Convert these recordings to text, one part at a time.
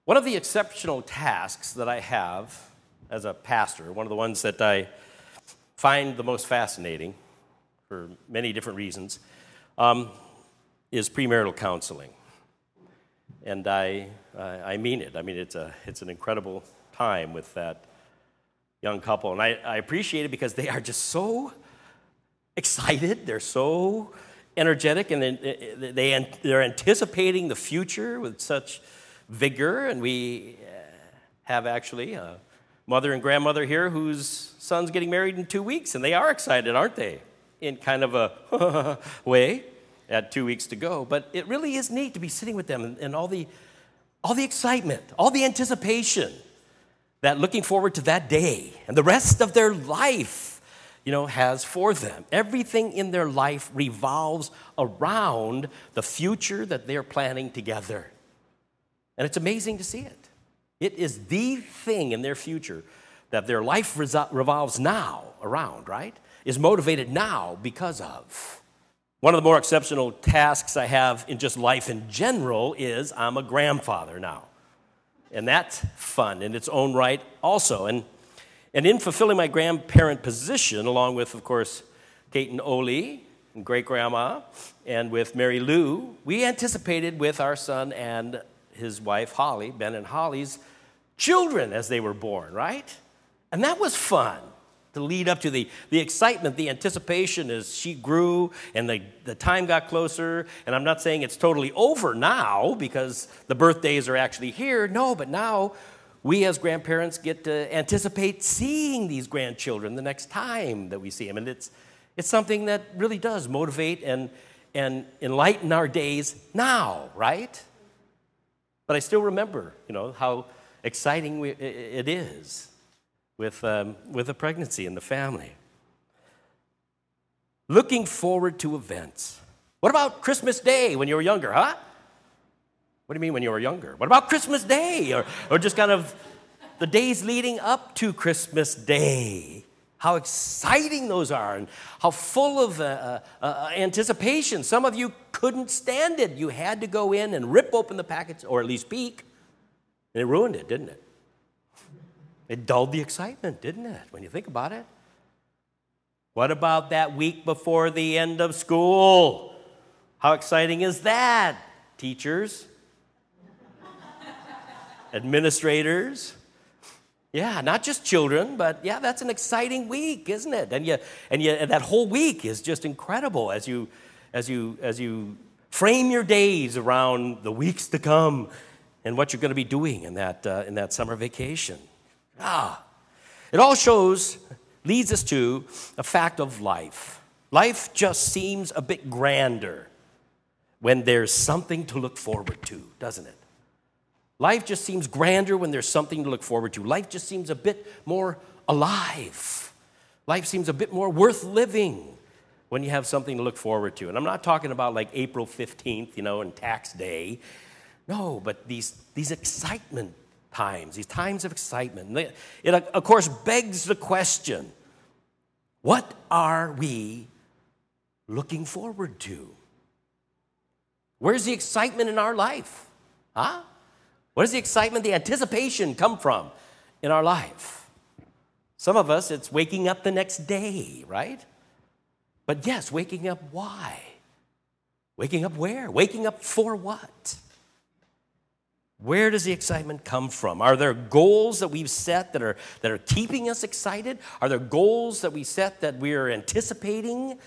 One of the exceptional tasks that I have as a pastor, one of the ones that I find the most fascinating for many different reasons, is premarital counseling. And I mean it. I mean, it's an incredible time with that young couple. And I appreciate it because they are just so excited. They're so energetic, and they're anticipating the future with such vigor. And we have actually a mother and grandmother here whose son's getting married in 2 weeks, and they are excited, aren't they? In kind of a way, at 2 weeks to go. But it really is neat to be sitting with them and all the excitement, all the anticipation, that looking forward to that day and the rest of their life, has for them. Everything in their life revolves around the future that they're planning together. And it's amazing to see it. It is the thing in their future that their life revolves now around, right? Is motivated now because of. One of the more exceptional tasks I have in just life in general is I'm a grandfather now. And that's fun in its own right also. And in fulfilling my grandparent position, along with, of course, Kate and Oli and great-grandma, and with Mary Lou, we anticipated with our son and his wife, Holly, Ben and Holly's children as they were born, right? And that was fun to lead up to the excitement, the anticipation as she grew and the time got closer. And I'm not saying it's totally over now because the birthdays are actually here. No, but now we as grandparents get to anticipate seeing these grandchildren the next time that we see them. And it's something that really does motivate and enlighten our days now, right? But I still remember, how exciting it is with a pregnancy in the family. Looking forward to events. What about Christmas Day when you were younger, huh? What do you mean when you were younger? What about Christmas Day or just kind of the days leading up to Christmas Day? How exciting those are and how full of anticipation. Some of you couldn't stand it. You had to go in and rip open the package or at least peek. And it ruined it, didn't it? It dulled the excitement, didn't it, when you think about it? What about that week before the end of school? How exciting is that, teachers? Administrators? Yeah, not just children, but yeah, that's an exciting week, isn't it? And that whole week is just incredible as you frame your days around the weeks to come and what you're going to be doing in that summer vacation. It all leads us to a fact of life. Life just seems a bit grander when there's something to look forward to, doesn't it? Life just seems grander when there's something to look forward to. Life just seems a bit more alive. Life seems a bit more worth living when you have something to look forward to. And I'm not talking about like April 15th, and tax day. No, but these excitement times, these times of excitement. It, of course, begs the question, what are we looking forward to? Where's the excitement in our life? Huh? Where does the excitement, the anticipation come from in our life? Some of us, it's waking up the next day, right? But yes, waking up why? Waking up where? Waking up for what? Where does the excitement come from? Are there goals that we've set that are keeping us excited? Are there goals that we set that we are anticipating?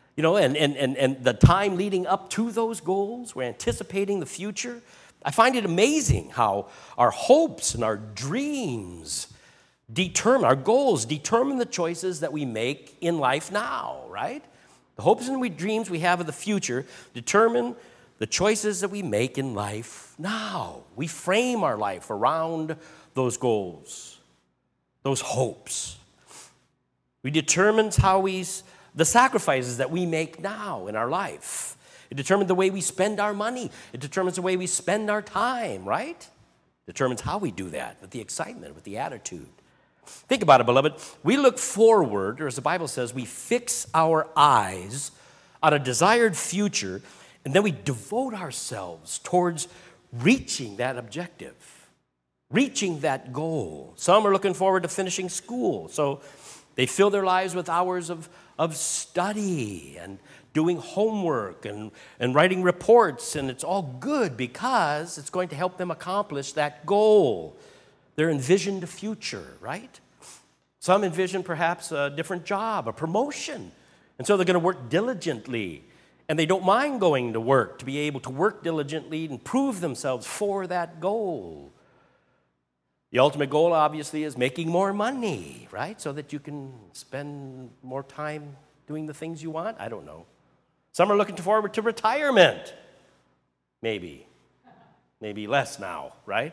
And the time leading up to those goals, we're anticipating the future. I find it amazing how our hopes and our dreams our goals determine the choices that we make in life now, right? The hopes and dreams we have of the future determine the choices that we make in life now. We frame our life around those goals, those hopes. We determine the sacrifices that we make now in our life. It determines the way we spend our money. It determines the way we spend our time, right? It determines how we do that, with the excitement, with the attitude. Think about it, beloved. We look forward, or as the Bible says, we fix our eyes on a desired future, and then we devote ourselves towards reaching that objective. reaching that goal. Some are looking forward to finishing school, so they fill their lives with hours of study and doing homework and writing reports, and it's all good because it's going to help them accomplish that goal, their envisioned future, right? Some envision perhaps a different job, a promotion, and so they're going to work diligently, and they don't mind going to work to be able to work diligently and prove themselves for that goal. The ultimate goal, obviously, is making more money, right? So that you can spend more time doing the things you want. I don't know. Some are looking forward to retirement. Maybe less now, right?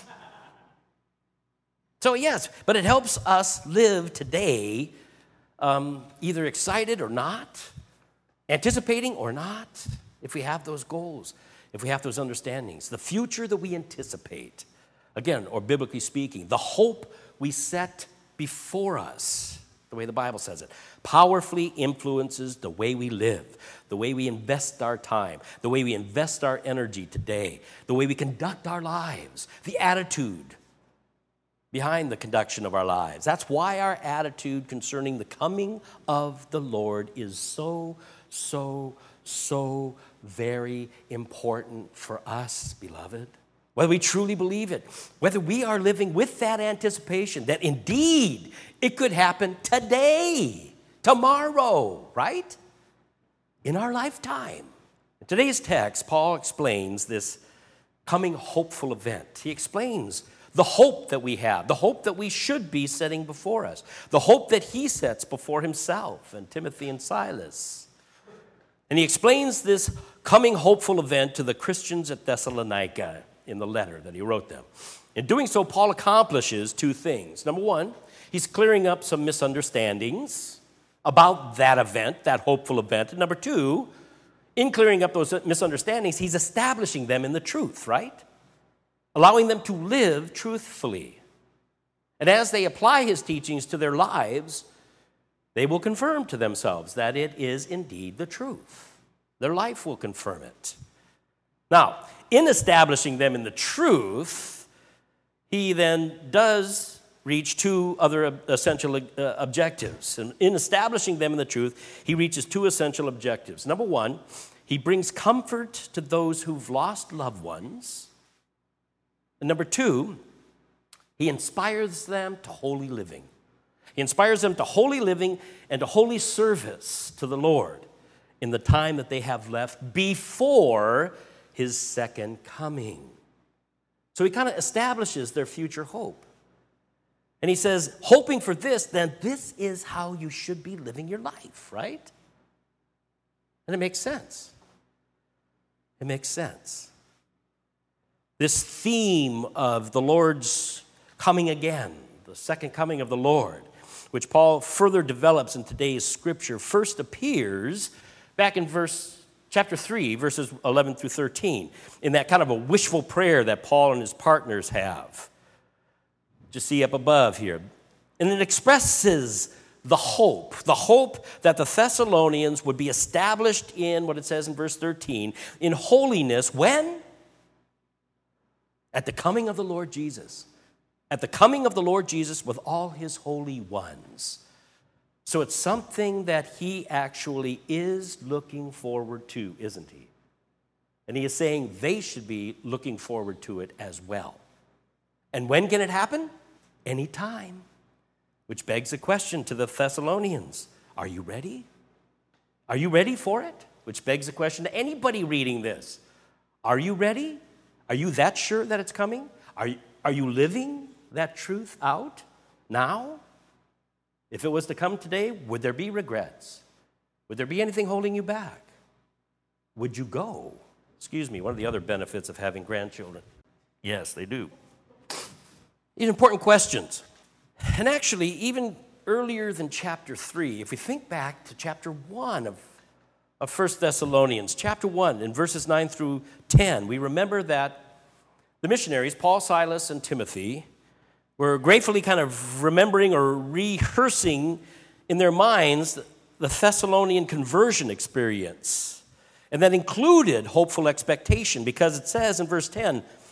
So yes, but it helps us live today either excited or not, anticipating or not, if we have those goals, if we have those understandings. The future that we anticipate, again, or biblically speaking, the hope we set before us, the way the Bible says it, powerfully influences the way we live, the way we invest our time, the way we invest our energy today, the way we conduct our lives, the attitude behind the conduction of our lives. That's why our attitude concerning the coming of the Lord is so very important for us, beloved. Whether we truly believe it, whether we are living with that anticipation that indeed it could happen today, tomorrow, right? In our lifetime. In today's text, Paul explains this coming hopeful event. He explains the hope that we have, the hope that we should be setting before us, the hope that he sets before himself and Timothy and Silas. And he explains this coming hopeful event to the Christians at Thessalonica in the letter that he wrote them. In doing so, Paul accomplishes two things. Number one, he's clearing up some misunderstandings about that event, that hopeful event. And number two, in clearing up those misunderstandings, he's establishing them in the truth, right? Allowing them to live truthfully. And as they apply his teachings to their lives, they will confirm to themselves that it is indeed the truth. Their life will confirm it. Now, in establishing them in the truth, he then does reach two other essential objectives. And in establishing them in the truth, he reaches two essential objectives. Number one, he brings comfort to those who've lost loved ones. And number two, he inspires them to holy living. He inspires them to holy living and to holy service to the Lord in the time that they have left before his second coming. So he kind of establishes their future hope. And he says, hoping for this, then this is how you should be living your life, right? And it makes sense. It makes sense. This theme of the Lord's coming again, the second coming of the Lord, which Paul further develops in today's scripture, first appears back in chapter 3, verses 11 through 13, in that kind of a wishful prayer that Paul and his partners have. Just see up above here. And it expresses the hope that the Thessalonians would be established in, what it says in verse 13, in holiness when? At the coming of the Lord Jesus. At the coming of the Lord Jesus with all his holy ones. So it's something that he actually is looking forward to, isn't he? And he is saying they should be looking forward to it as well. And when can it happen? Anytime. Which begs a question to the Thessalonians. Are you ready? Are you ready for it? Which begs a question to anybody reading this. Are you ready? Are you that sure that it's coming? Are you living that truth out now? If it was to come today, would there be regrets? Would there be anything holding you back? Would you go? Excuse me, one of the other benefits of having grandchildren. Yes, they do. These are important questions. And actually, even earlier than chapter 3, if we think back to chapter 1 of 1 Thessalonians, chapter 1, in verses 9 through 10, we remember that the missionaries, Paul, Silas, and Timothy, were gratefully kind of remembering or rehearsing in their minds the Thessalonian conversion experience. And that included hopeful expectation, because it says in verse 10,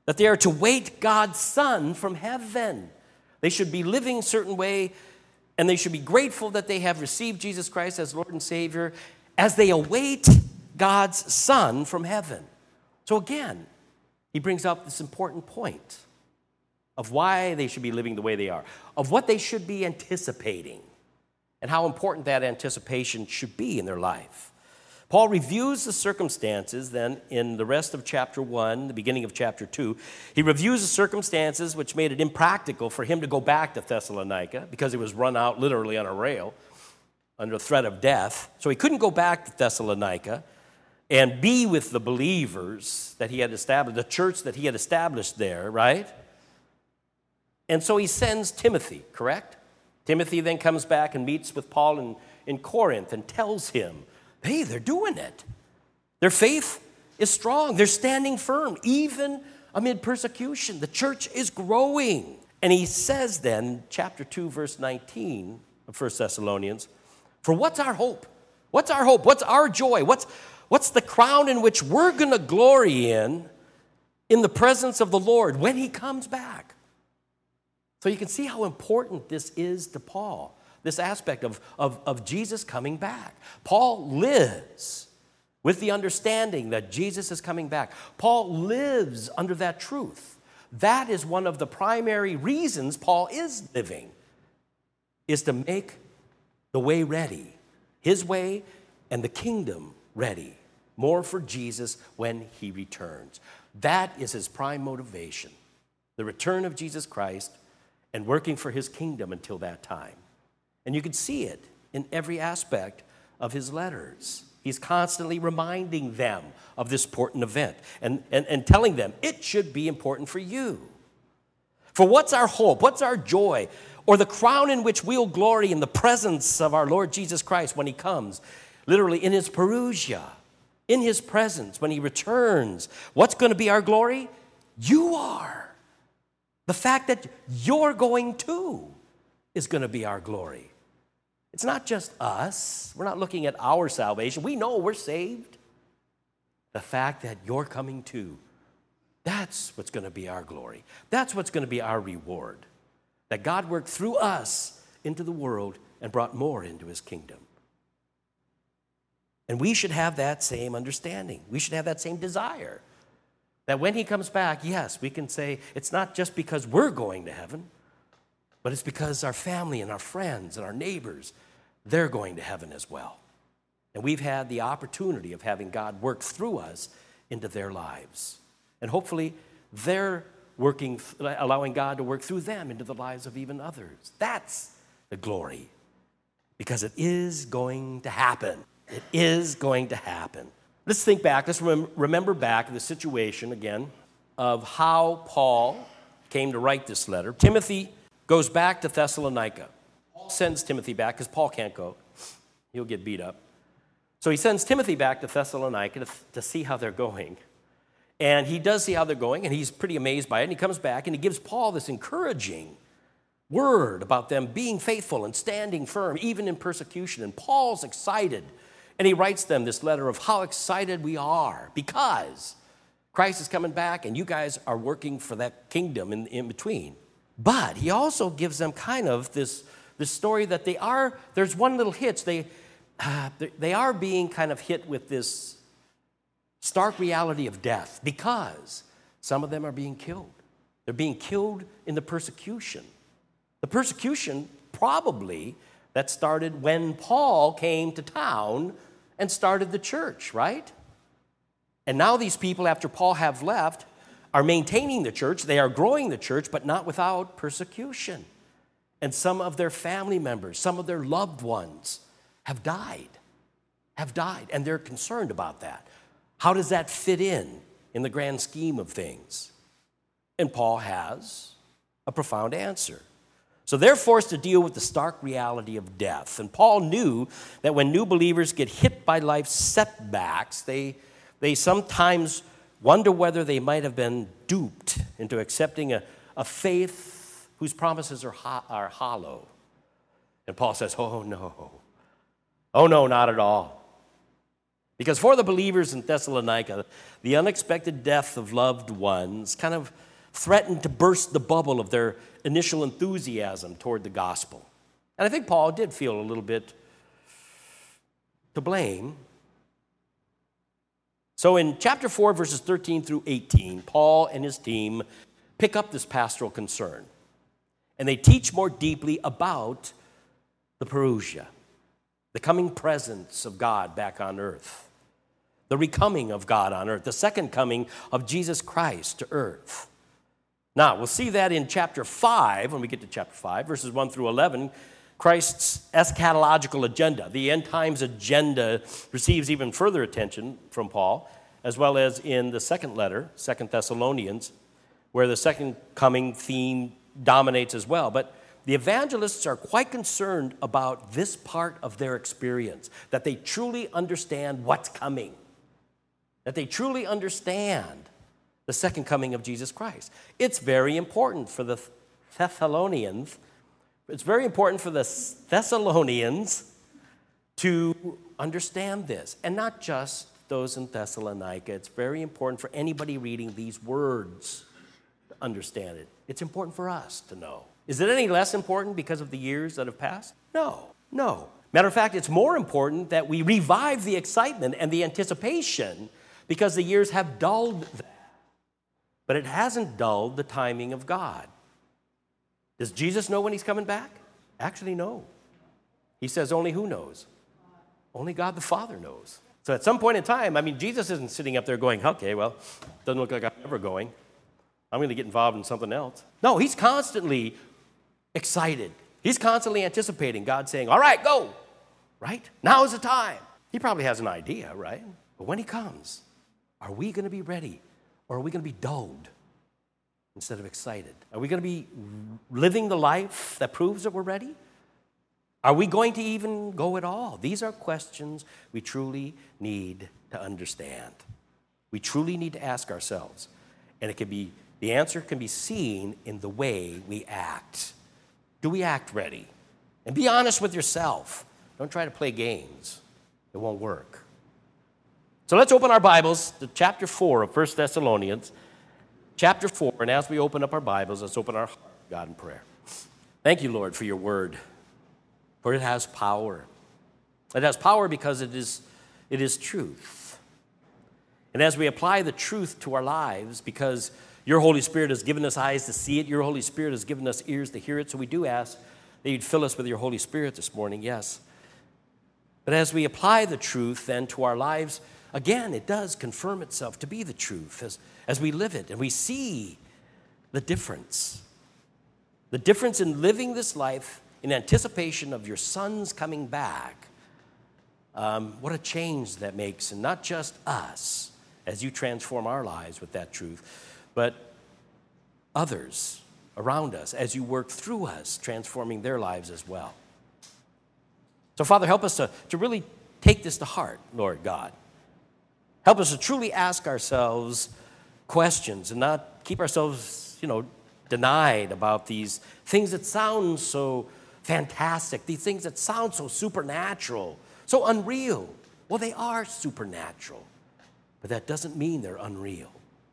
that they are to wait God's Son from heaven. They should be living a certain way, and they should be grateful that they have received Jesus Christ as Lord and Savior as they await God's Son from heaven. So again, he brings up this important point of why they should be living the way they are, of what they should be anticipating, and how important that anticipation should be in their life. Paul reviews the circumstances then in the rest of chapter 1, the beginning of chapter 2. He reviews the circumstances which made it impractical for him to go back to Thessalonica because he was run out literally on a rail under threat of death. So he couldn't go back to Thessalonica and be with the believers that he had established, the church that he had established there, right? And so he sends Timothy, correct? Timothy then comes back and meets with Paul in Corinth and tells him, hey, they're doing it. Their faith is strong. They're standing firm, even amid persecution. The church is growing. And he says then, chapter 2, verse 19 of 1 Thessalonians, for what's our hope? What's our hope? What's our joy? What's the crown in which we're going to glory in the presence of the Lord when he comes back? So you can see how important this is to Paul, this aspect of Jesus coming back. Paul lives with the understanding that Jesus is coming back. Paul lives under that truth. That is one of the primary reasons Paul is living, is to make the way ready, his way and the kingdom ready, more for Jesus when he returns. That is his prime motivation, the return of Jesus Christ and working for his kingdom until that time. And you can see it in every aspect of his letters. He's constantly reminding them of this important event and telling them it should be important for you. For what's our hope? What's our joy? Or the crown in which we'll glory in the presence of our Lord Jesus Christ when he comes, literally in his parousia, in his presence when he returns. What's going to be our glory? You are. The fact that you're going to is going to be our glory. It's not just us. We're not looking at our salvation. We know we're saved. The fact that you're coming to, that's what's going to be our glory. That's what's going to be our reward. That God worked through us into the world and brought more into his kingdom. And we should have that same understanding. We should have that same desire. That when he comes back, yes, we can say it's not just because we're going to heaven, but it's because our family and our friends and our neighbors, they're going to heaven as well. And we've had the opportunity of having God work through us into their lives. And hopefully they're allowing God to work through them into the lives of even others. That's the glory. Because it is going to happen. It is going to happen. Let's think back. Let's remember back the situation again of how Paul came to write this letter. Timothy goes back to Thessalonica. Paul sends Timothy back because Paul can't go. He'll get beat up. So he sends Timothy back to Thessalonica to see how they're going. And he does see how they're going, and he's pretty amazed by it. And he comes back, and he gives Paul this encouraging word about them being faithful and standing firm, even in persecution. And Paul's excited. And he writes them this letter of how excited we are because Christ is coming back and you guys are working for that kingdom in between. But he also gives them kind of this story that there's one little hitch. They are being kind of hit with this stark reality of death because some of them are being killed. They're being killed in the persecution. The persecution probably that started when Paul came to town and started the church, right? And now these people, after Paul have left, are maintaining the church. They are growing the church, but not without persecution. And some of their family members, some of their loved ones have died, and they're concerned about that. How does that fit in the grand scheme of things? And Paul has a profound answer. So they're forced to deal with the stark reality of death. And Paul knew that when new believers get hit by life's setbacks, they sometimes wonder whether they might have been duped into accepting a faith whose promises are hollow. And Paul says, oh no, not at all. Because for the believers in Thessalonica, the unexpected death of loved ones kind of threatened to burst the bubble of their initial enthusiasm toward the gospel. And I think Paul did feel a little bit to blame. So in chapter 4, verses 13 through 18, Paul and his team pick up this pastoral concern. And they teach more deeply about the parousia, the coming presence of God back on earth, the recoming of God on earth, the second coming of Jesus Christ to earth. Now, we'll see that in chapter 5, when we get to chapter 5, verses 1 through 11, Christ's eschatological agenda, the end times agenda, receives even further attention from Paul, as well as in the second letter, 2 Thessalonians, where the second coming theme dominates as well. But the evangelists are quite concerned about this part of their experience, that they truly understand what's coming, that they truly understand the second coming of Jesus Christ. It's very important for the Thessalonians. It's very important for the Thessalonians to understand this, and not just those in Thessalonica. It's very important for anybody reading these words to understand it. It's important for us to know. Is it any less important because of the years that have passed? No. Matter of fact, it's more important that we revive the excitement and the anticipation because the years have dulled that. But it hasn't dulled the timing of God. Does Jesus know when he's coming back? Actually, no. He says only who knows? Only God the Father knows. So at some point in time, Jesus isn't sitting up there going, okay, well, doesn't look like I'm ever going. I'm going to get involved in something else. No, he's constantly excited. He's constantly anticipating God saying, all right, go, right? Now is the time. He probably has an idea, right? But when he comes, are we going to be ready? Or are we going to be dulled instead of excited? Are we going to be living the life that proves that we're ready? Are we going to even go at all? These are questions we truly need to understand. We truly need to ask ourselves. And the answer can be seen in the way we act. Do we act ready? And be honest with yourself. Don't try to play games. It won't work. So let's open our Bibles to chapter 4 of 1 Thessalonians. Chapter 4, and as we open up our Bibles, let's open our heart to God in prayer. Thank you, Lord, for your word, for it has power. It has power because it is truth. And as we apply the truth to our lives, because your Holy Spirit has given us eyes to see it, your Holy Spirit has given us ears to hear it, so we do ask that you'd fill us with your Holy Spirit this morning, yes. But as we apply the truth then to our lives, again, it does confirm itself to be the truth as we live it, and we see the difference. The difference in living this life in anticipation of your Son's coming back. What a change that makes, and not just us, as you transform our lives with that truth, but others around us as you work through us, transforming their lives as well. So, Father, help us to really take this to heart, Lord God. Help us to truly ask ourselves questions and not keep ourselves, denied about these things that sound so fantastic, these things that sound so supernatural, so unreal. Well, they are supernatural, but that doesn't mean they're unreal.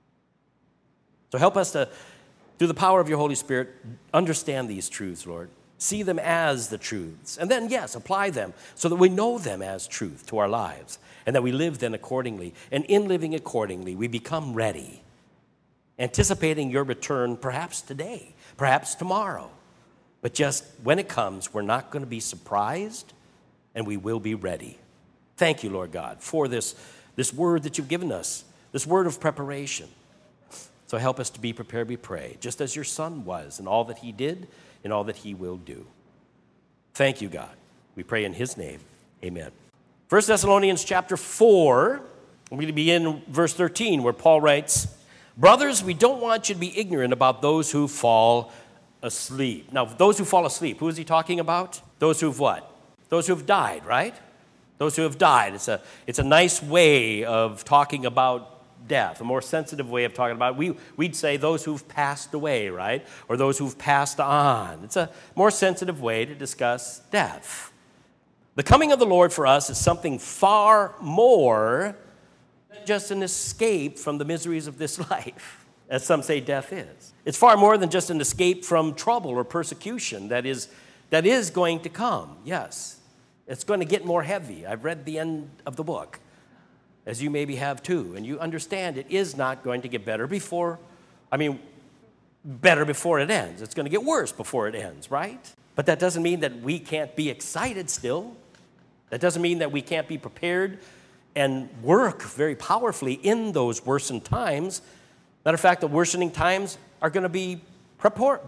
So help us to, through the power of your Holy Spirit, understand these truths, Lord. See them as the truths. And then, yes, apply them so that we know them as truth to our lives and that we live then accordingly. And in living accordingly, we become ready, anticipating your return perhaps today, perhaps tomorrow. But just when it comes, we're not going to be surprised and we will be ready. Thank you, Lord God, for this word that you've given us, this word of preparation. So help us to be prepared, we pray, just as your Son was in all that he did and all that he will do. Thank you, God. We pray in his name. Amen. 1 Thessalonians chapter 4, we're going to begin verse 13, where Paul writes, "Brothers, we don't want you to be ignorant about those who fall asleep." Now, those who fall asleep, who is he talking about? Those who've what? Those who have died, right? Those who have died. It's a nice way of talking about death, a more sensitive way of talking about it. We'd say those who've passed away, right? Or those who've passed on. It's a more sensitive way to discuss death. The coming of the Lord for us is something far more than just an escape from the miseries of this life, as some say death is. It's far more than just an escape from trouble or persecution that is going to come, yes. It's going to get more heavy. I've read the end of the book, as you maybe have too, and you understand it is not going to get better before it ends. It's going to get worse before it ends, right? But that doesn't mean that we can't be excited still. That doesn't mean that we can't be prepared and work very powerfully in those worsened times. Matter of fact, the worsening times are going to be times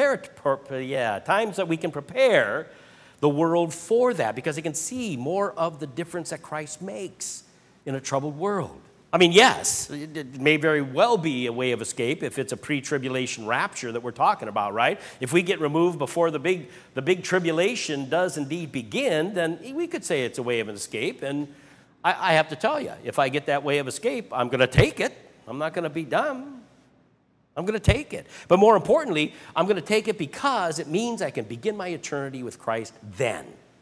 that we can prepare the world for that because they can see more of the difference that Christ makes in a troubled world. I mean, yes, it may very well be a way of escape if it's a pre-tribulation rapture that we're talking about, right? If we get removed before the big tribulation does indeed begin, then we could say it's a way of an escape. And I have to tell you, if I get that way of escape, I'm going to take it. I'm not going to be dumb. I'm going to take it. But more importantly, I'm going to take it because it means I can begin my eternity with Christ then.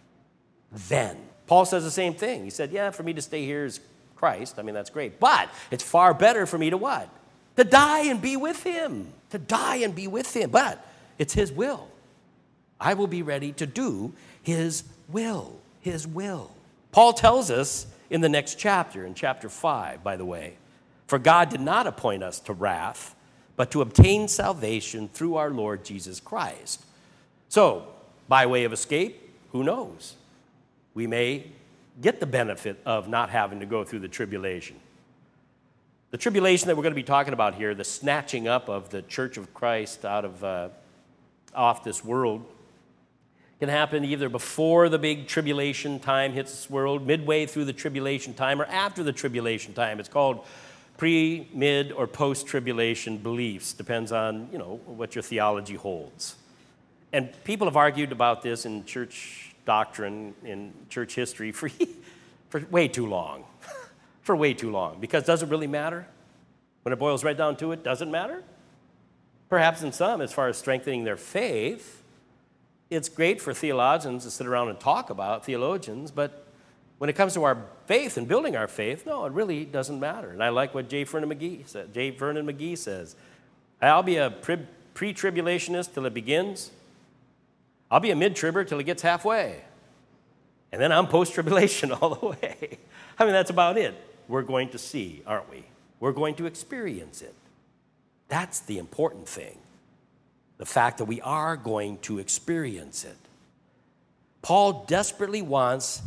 Then. Paul says the same thing. He said, yeah, for me to stay here is Christ. I mean, that's great. But it's far better for me to what? To die and be with him. To die and be with him. But it's his will. I will be ready to do his will. His will. Paul tells us in the next chapter, in chapter 5, by the way, for God did not appoint us to wrath, but to obtain salvation through our Lord Jesus Christ. So, by way of escape, who knows? We may get the benefit of not having to go through the tribulation. The tribulation that we're going to be talking about here, the snatching up of the Church of Christ out of off this world, can happen either before the big tribulation time hits this world, midway through the tribulation time, or after the tribulation time. It's called pre, mid, or post-tribulation beliefs. Depends on, what your theology holds. And people have argued about this in church doctrine, in church history for way too long. For way too long. Because does it really matter? When it boils right down to it, does it matter? Perhaps in some, as far as strengthening their faith, it's great for theologians to sit around and talk about, theologians, but when it comes to our faith and building our faith, no, it really doesn't matter. And I like what J. Vernon McGee says. I'll be a pre-tribulationist till it begins. I'll be a mid-tribber till it gets halfway. And then I'm post-tribulation all the way. I mean, that's about it. We're going to see, aren't we? We're going to experience it. That's the important thing. The fact that we are going to experience it. Paul desperately wants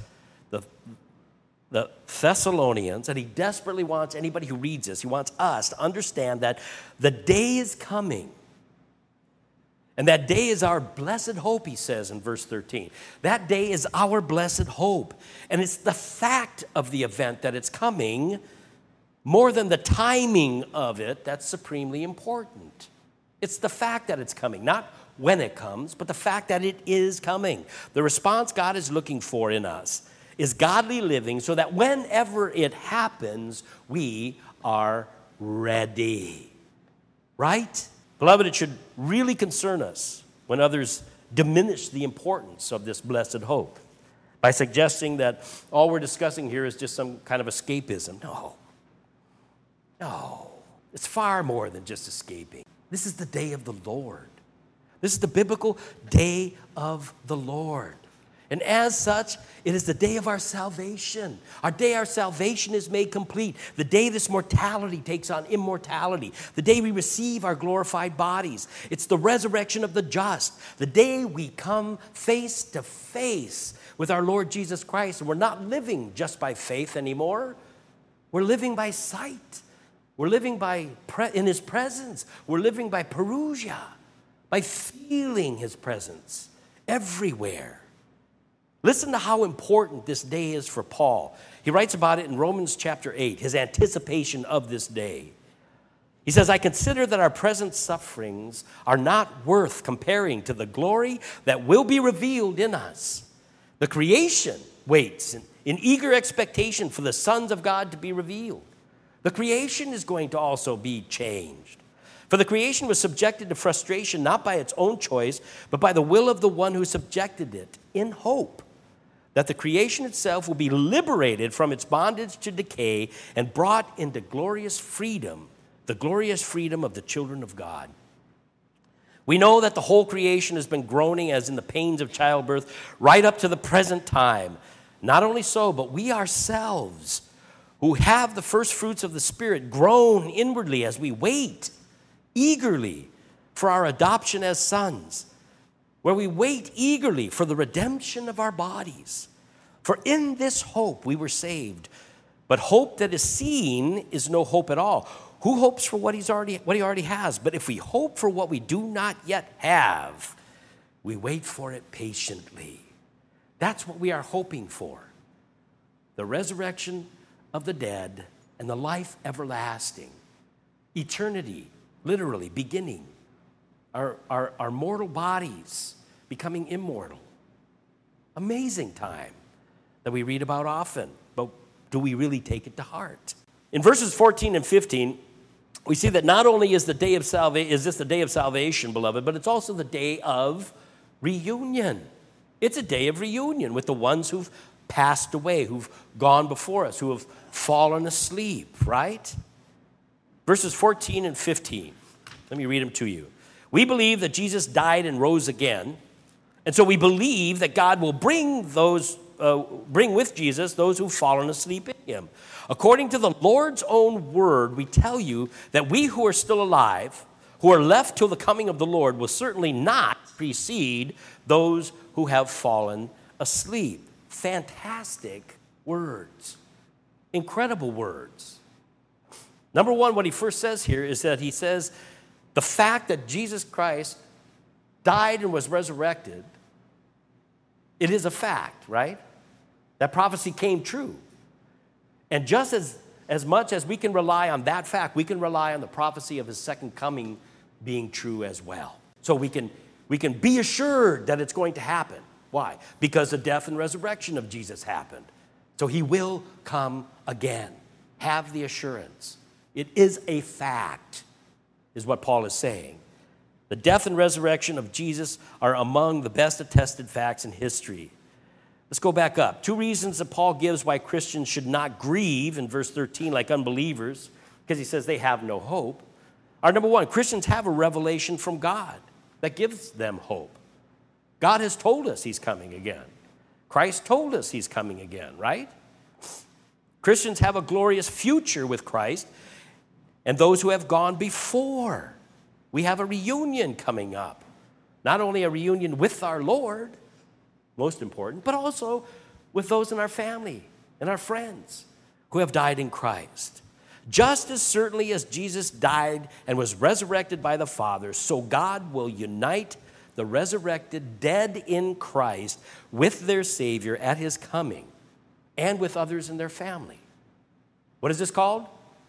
the Thessalonians, and he desperately wants anybody who reads this, he wants us to understand that the day is coming. And that day is our blessed hope, he says in verse 13. That day is our blessed hope. And it's the fact of the event that it's coming, more than the timing of it, that's supremely important. It's the fact that it's coming, not when it comes, but the fact that it is coming. The response God is looking for in us is godly living so that whenever it happens, we are ready. Right? Beloved, it should really concern us when others diminish the importance of this blessed hope by suggesting that all we're discussing here is just some kind of escapism. No. It's far more than just escaping. This is the day of the Lord. This is the biblical day of the Lord. And as such, it is the day of our salvation. Our salvation is made complete. The day this mortality takes on immortality. The day we receive our glorified bodies. It's the resurrection of the just. The day we come face to face with our Lord Jesus Christ. And we're not living just by faith anymore. We're living by sight. We're living in his presence. We're living by parousia, by feeling his presence everywhere. Listen to how important this day is for Paul. He writes about it in Romans chapter 8, his anticipation of this day. He says, I consider that our present sufferings are not worth comparing to the glory that will be revealed in us. The creation waits in eager expectation for the sons of God to be revealed. The creation is going to also be changed. For the creation was subjected to frustration not by its own choice, but by the will of the one who subjected it in hope that the creation itself will be liberated from its bondage to decay and brought into glorious freedom, the glorious freedom of the children of God. We know that the whole creation has been groaning as in the pains of childbirth right up to the present time. Not only so, but we ourselves who have the first fruits of the Spirit groan inwardly as we wait eagerly for our adoption as sons, where we wait eagerly for the redemption of our bodies. For in this hope we were saved. But hope that is seen is no hope at all. Who hopes for what he already has? But if we hope for what we do not yet have, we wait for it patiently. That's what we are hoping for. The resurrection of the dead and the life everlasting. Eternity, literally, beginning. Our mortal bodies becoming immortal. Amazing time that we read about often, but do we really take it to heart? In verses 14 and 15, we see that not only is this the day of salvation, beloved, but it's also the day of reunion. It's a day of reunion with the ones who've passed away, who've gone before us, who have fallen asleep, right? Verses 14 and 15. Let me read them to you. We believe that Jesus died and rose again, and so we believe that God will bring with Jesus those who've fallen asleep in him. According to the Lord's own word, we tell you that we who are still alive, who are left till the coming of the Lord, will certainly not precede those who have fallen asleep. Fantastic words. Incredible words. Number one, what he first says here is that he says the fact that Jesus Christ died and was resurrected, it is a fact, right? That prophecy came true. And just as much as we can rely on that fact, we can rely on the prophecy of his second coming being true as well. So we can be assured that it's going to happen. Why? Because the death and resurrection of Jesus happened. So he will come again. Have the assurance. It is a fact, is what Paul is saying. The death and resurrection of Jesus are among the best attested facts in history. Let's go back up. 2 reasons that Paul gives why Christians should not grieve in verse 13 like unbelievers, because he says they have no hope, are number one, Christians have a revelation from God that gives them hope. God has told us he's coming again. Christ told us he's coming again, right? Christians have a glorious future with Christ and those who have gone before. We have a reunion coming up. Not only a reunion with our Lord, most important, but also with those in our family and our friends who have died in Christ. Just as certainly as Jesus died and was resurrected by the Father, so God will unite the resurrected dead in Christ with their Savior at his coming and with others in their family. What is this called?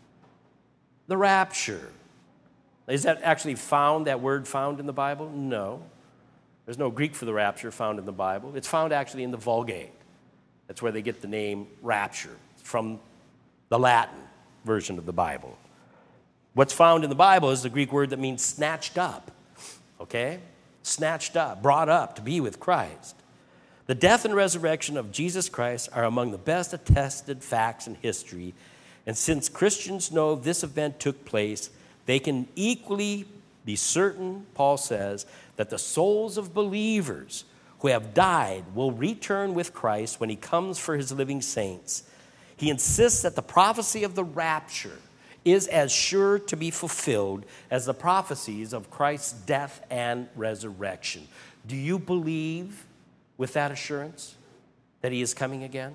The rapture. Is that actually that word found in the Bible? No. There's no Greek for the rapture found in the Bible. It's found actually in the Vulgate. That's where they get the name rapture, from the Latin version of the Bible. What's found in the Bible is the Greek word that means snatched up, okay? Snatched up, brought up to be with Christ. The death and resurrection of Jesus Christ are among the best attested facts in history, and since Christians know this event took place, they can equally be certain, Paul says, that the souls of believers who have died will return with Christ when he comes for his living saints. He insists that the prophecy of the rapture is as sure to be fulfilled as the prophecies of Christ's death and resurrection. Do you believe with that assurance that he is coming again?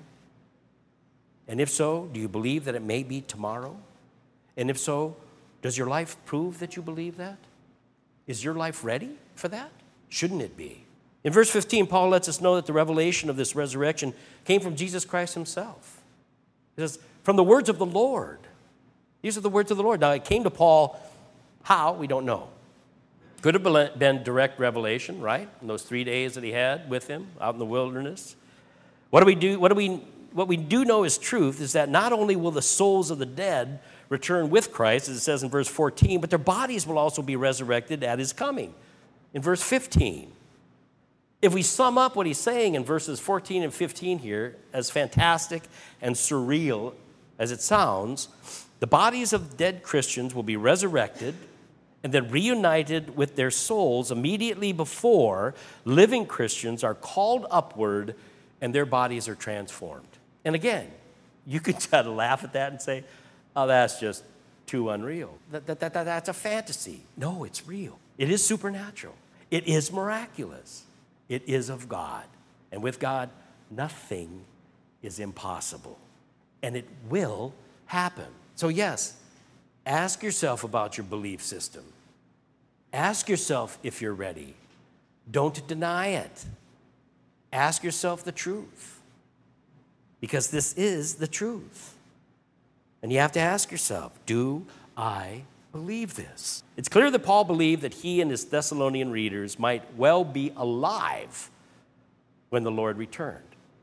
And if so, do you believe that it may be tomorrow? And if so, does your life prove that you believe that? Is your life ready for that? Shouldn't it be? In verse 15, Paul lets us know that the revelation of this resurrection came from Jesus Christ himself. He says, from the words of the Lord. These are the words of the Lord. Now, it came to Paul how? We don't know. Could have been direct revelation, right? In those 3 days that he had with him out in the wilderness. What we do know is truth is that not only will the souls of the dead return with Christ, as it says in verse 14, but their bodies will also be resurrected at his coming. In verse 15, If we sum up what he's saying in verses 14 and 15 here, as fantastic and surreal as it sounds, the bodies of dead Christians will be resurrected and then reunited with their souls immediately before living Christians are called upward and their bodies are transformed. And again, you could try to laugh at that and say, oh, that's just too unreal. That's a fantasy. No, it's real. It is supernatural. It is miraculous. It is of God. And with God, nothing is impossible. And it will happen. So yes, ask yourself about your belief system. Ask yourself if you're ready. Don't deny it. Ask yourself the truth. Because this is the truth. And you have to ask yourself, do I believe this? It's clear that Paul believed that he and his Thessalonian readers might well be alive when the Lord returned.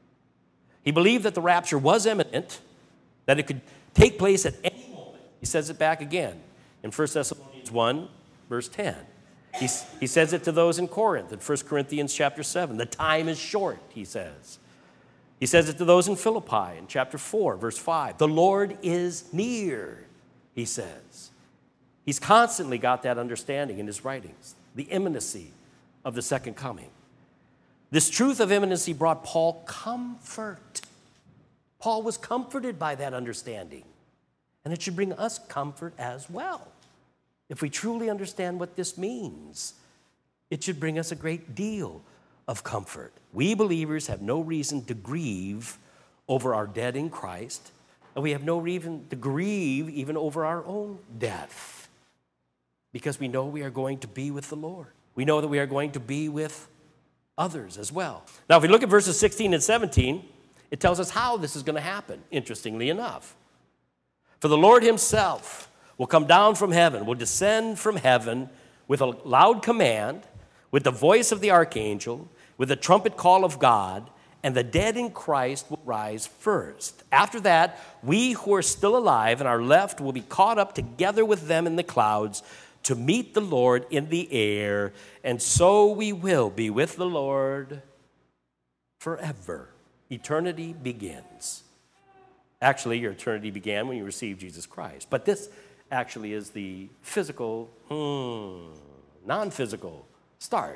He believed that the rapture was imminent, that it could take place at any moment. He says it back again in 1 Thessalonians 1, verse 10. He says it to those in Corinth in 1 Corinthians chapter 7. The time is short, he says. He says it to those in Philippi in chapter 4, verse 5. The Lord is near, he says. He's constantly got that understanding in his writings, the imminency of the second coming. This truth of imminency brought Paul comfort. Paul was comforted by that understanding, and it should bring us comfort as well. If we truly understand what this means, it should bring us a great deal of comfort. We believers have no reason to grieve over our dead in Christ, and we have no reason to grieve even over our own death, because we know we are going to be with the Lord. We know that we are going to be with others as well. Now, if we look at verses 16 and 17, it tells us how this is going to happen, interestingly enough. For the Lord himself will come down from heaven, will descend from heaven with a loud command, with the voice of the archangel, with the trumpet call of God, and the dead in Christ will rise first. After that, we who are still alive and are left will be caught up together with them in the clouds to meet the Lord in the air, and so we will be with the Lord forever. Eternity begins. Actually, your eternity began when you received Jesus Christ. But this actually is the physical, non-physical start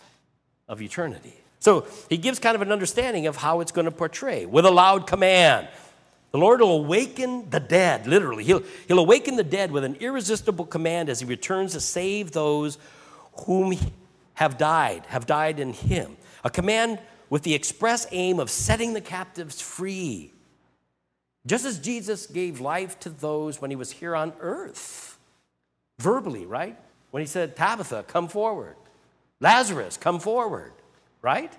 of eternity. So he gives kind of an understanding of how it's going to portray. With a loud command, the Lord will awaken the dead, literally. He'll awaken the dead with an irresistible command as he returns to save those whom have died in him. A command with the express aim of setting the captives free. Just as Jesus gave life to those when he was here on earth. Verbally, right? When he said, Tabitha, come forward. Lazarus, come forward. Right?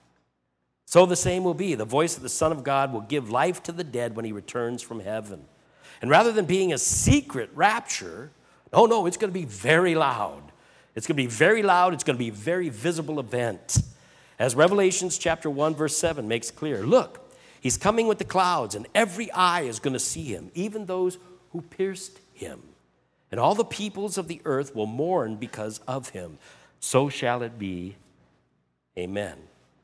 So the same will be. The voice of the Son of God will give life to the dead when he returns from heaven. And rather than being a secret rapture, no, it's going to be very loud. It's going to be very loud. It's going to be a very visible event. As Revelations chapter 1, verse 7 makes clear, look, he's coming with the clouds, and every eye is going to see him, even those who pierced him. And all the peoples of the earth will mourn because of him. So shall it be. Amen.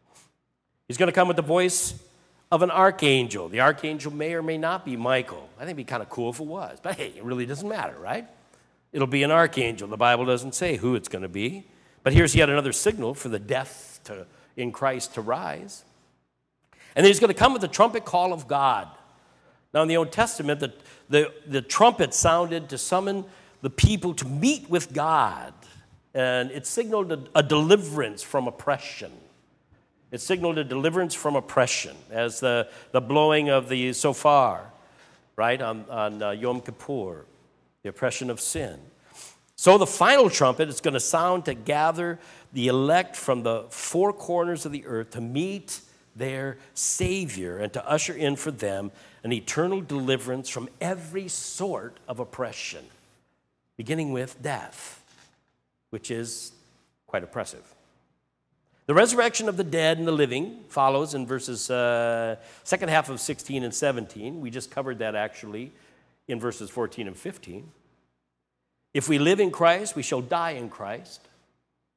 He's going to come with the voice of an archangel. The archangel may or may not be Michael. I think it'd be kind of cool if it was. But hey, it really doesn't matter, right? It'll be an archangel. The Bible doesn't say who it's going to be. But here's yet another signal for the death in Christ to rise. And then he's going to come with the trumpet call of God. Now, in the Old Testament, the trumpet sounded to summon the people to meet with God. And it signaled a deliverance from oppression. It signaled a deliverance from oppression, as the blowing of the shofar, right, on Yom Kippur, the oppression of sin. So the final trumpet is going to sound to gather the elect from the four corners of the earth to meet their Savior and to usher in for them an eternal deliverance from every sort of oppression, beginning with death, which is quite oppressive. The resurrection of the dead and the living follows in verses second half of 16 and 17. We just covered that actually in verses 14 and 15. If we live in Christ, we shall die in Christ.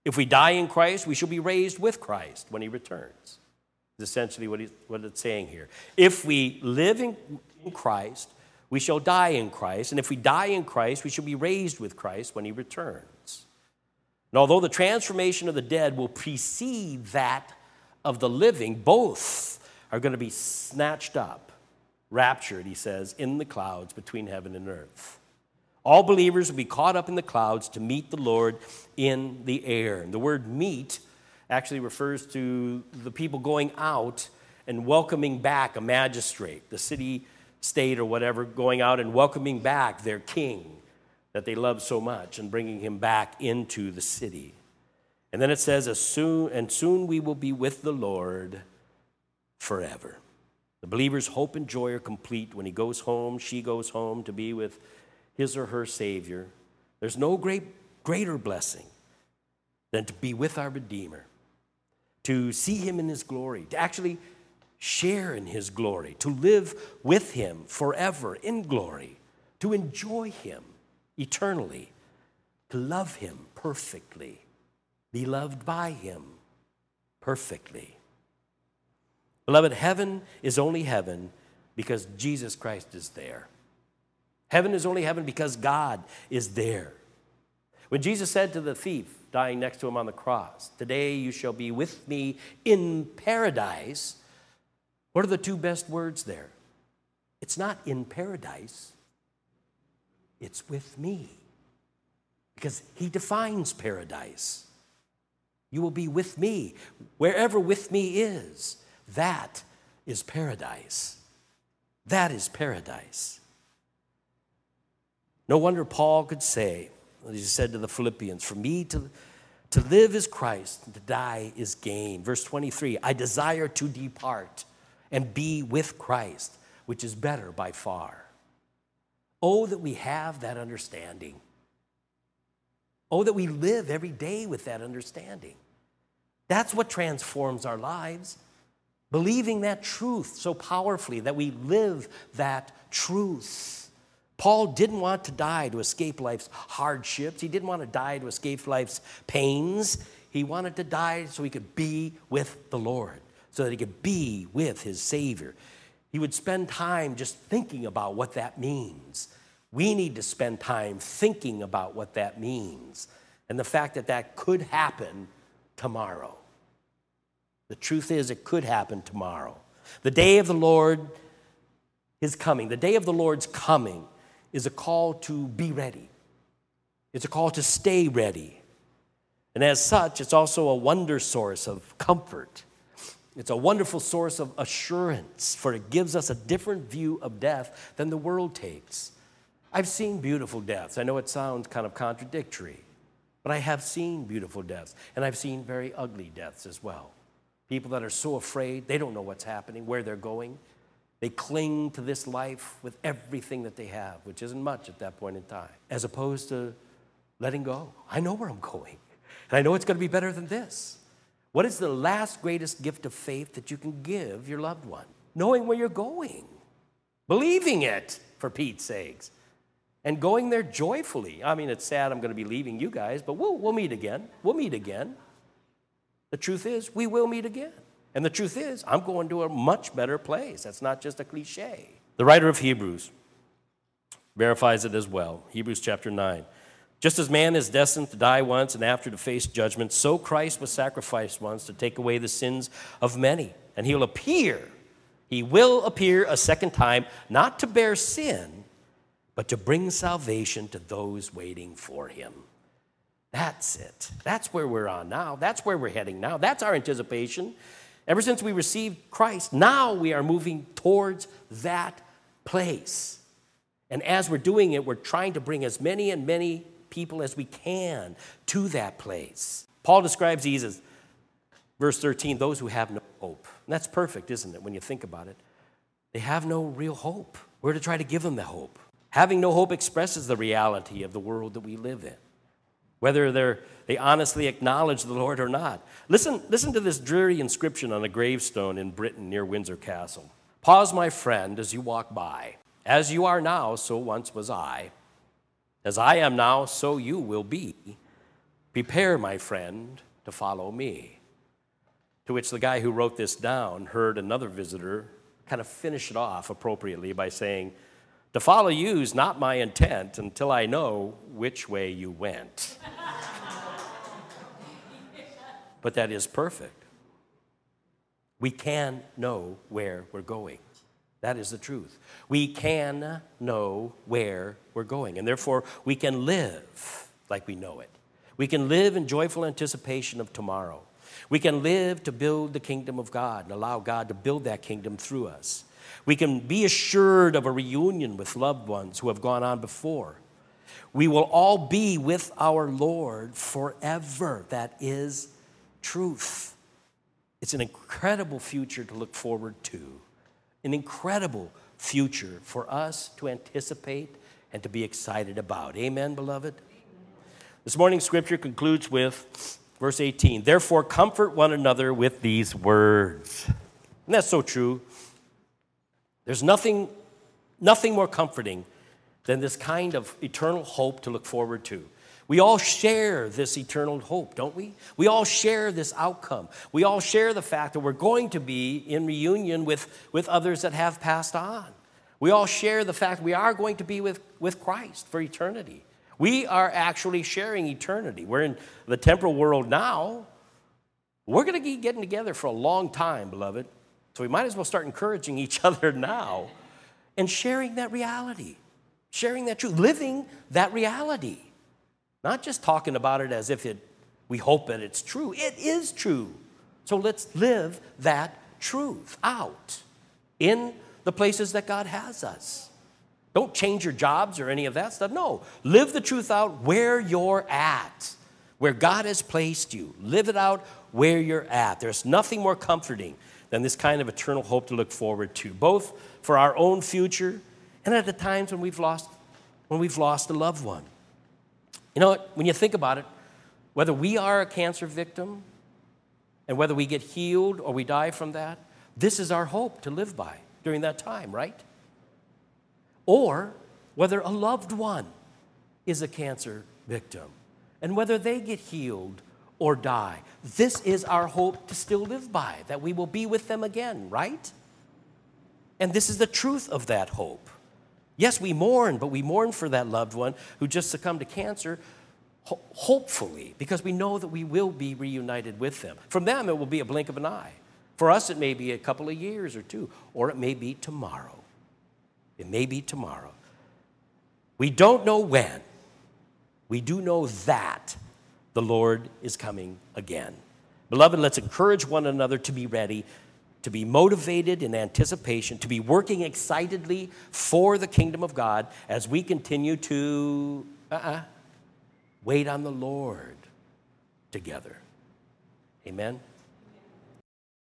If we die in Christ, we shall be raised with Christ when he returns. Is essentially what it's saying here. If we live in Christ, we shall die in Christ. And if we die in Christ, we shall be raised with Christ when he returns. And although the transformation of the dead will precede that of the living, both are going to be snatched up, raptured, he says, in the clouds between heaven and earth. All believers will be caught up in the clouds to meet the Lord in the air. And the word meet actually refers to the people going out and welcoming back a magistrate, the city, state, or whatever, going out and welcoming back their king that they love so much and bringing him back into the city. And then it says, soon we will be with the Lord forever. The believer's hope and joy are complete when he goes home, she goes home to be with his or her Savior. There's no greater blessing than to be with our Redeemer, to see him in his glory, to actually share in his glory, to live with him forever in glory, to enjoy him eternally, to love him perfectly, be loved by him perfectly. Beloved, heaven is only heaven because Jesus Christ is there. Heaven is only heaven because God is there. When Jesus said to the thief dying next to him on the cross, "Today you shall be with me in paradise," what are the two best words there? It's not in paradise. It's with me. Because he defines paradise. You will be with me. Wherever with me is, that is paradise. That is paradise. No wonder Paul could say, as he said to the Philippians, "For me to live is Christ, and to die is gain." Verse 23, "I desire to depart and be with Christ, which is better by far." Oh, that we have that understanding. Oh, that we live every day with that understanding. That's what transforms our lives. Believing that truth so powerfully that we live that truth. Paul didn't want to die to escape life's hardships. He didn't want to die to escape life's pains. He wanted to die so he could be with the Lord, so that he could be with his Savior. He would spend time just thinking about what that means. We need to spend time thinking about what that means and the fact that that could happen tomorrow. The truth is, it could happen tomorrow. The day of the Lord is coming. The day of the Lord's coming is a call to be ready. It's a call to stay ready. And as such, it's also a wonder source of comfort. It's a wonderful source of assurance, for it gives us a different view of death than the world takes. I've seen beautiful deaths. I know it sounds kind of contradictory, but I have seen beautiful deaths, and I've seen very ugly deaths as well. People that are so afraid, they don't know what's happening, where they're going. They cling to this life with everything that they have, which isn't much at that point in time, as opposed to letting go. I know where I'm going, and I know it's going to be better than this. What is the last greatest gift of faith that you can give your loved one? Knowing where you're going, believing it, for Pete's sakes, and going there joyfully. I mean, it's sad I'm going to be leaving you guys, but we'll meet again. We'll meet again. The truth is, we will meet again. And the truth is, I'm going to a much better place. That's not just a cliche. The writer of Hebrews verifies it as well. Hebrews chapter 9. "Just as man is destined to die once and after to face judgment, so Christ was sacrificed once to take away the sins of many. And he will appear a second time, not to bear sin, but to bring salvation to those waiting for him." That's it. That's where we're on now. That's where we're heading now. That's our anticipation. Ever since we received Christ, now we are moving towards that place. And as we're doing it, we're trying to bring as many and many people as we can to that place. Paul describes these as, verse 13, those who have no hope. And that's perfect, isn't it, when you think about it? They have no real hope. We're to try to give them the hope. Having no hope expresses the reality of the world that we live in, whether they honestly acknowledge the Lord or not. Listen to this dreary inscription on a gravestone in Britain near Windsor Castle. "Pause, my friend, as you walk by. As you are now, so once was I. As I am now, so you will be. Prepare, my friend, to follow me. To which the guy who wrote this down heard another visitor kind of finish it off appropriately by saying, to follow you is not my intent until I know which way you went. But that is perfect. We can know where we're going. That is the truth. We can know where we're going, and therefore we can live like we know it. We can live in joyful anticipation of tomorrow. We can live to build the kingdom of God and allow God to build that kingdom through us. We can be assured of a reunion with loved ones who have gone on before. We will all be with our Lord forever. That is truth. It's an incredible future to look forward to, an incredible future for us to anticipate and to be excited about. Amen, beloved? This morning's scripture concludes with verse 18. Therefore, comfort one another with these words. And that's so true. There's nothing more comforting than this kind of eternal hope to look forward to. We all share this eternal hope, don't we? We all share this outcome. We all share the fact that we're going to be in reunion with others that have passed on. We all share the fact we are going to be with Christ for eternity. We are actually sharing eternity. We're in the temporal world now. We're going to be getting together for a long time, beloved. So we might as well start encouraging each other now and sharing that reality, sharing that truth, living that reality. Not just talking about it as if we hope that it's true. It is true. So let's live that truth out in the places that God has us. Don't change your jobs or any of that stuff. No, live the truth out where you're at, where God has placed you. Live it out where you're at. There's nothing more comforting than this kind of eternal hope to look forward to, both for our own future and at the times when we've lost a loved one. You know what? When you think about it, whether we are a cancer victim and whether we get healed or we die from that, this is our hope to live by during that time, right? Or whether a loved one is a cancer victim and whether they get healed or die. This is our hope to still live by, that we will be with them again, right? And this is the truth of that hope. Yes, we mourn, but we mourn for that loved one who just succumbed to cancer, hopefully, because we know that we will be reunited with them. From them, it will be a blink of an eye. For us, it may be a couple of years or two, or it may be tomorrow. It may be tomorrow. We don't know when. We do know that the Lord is coming again. Beloved, let's encourage one another to be ready, to be motivated in anticipation, to be working excitedly for the kingdom of God as we continue to wait on the Lord together. Amen.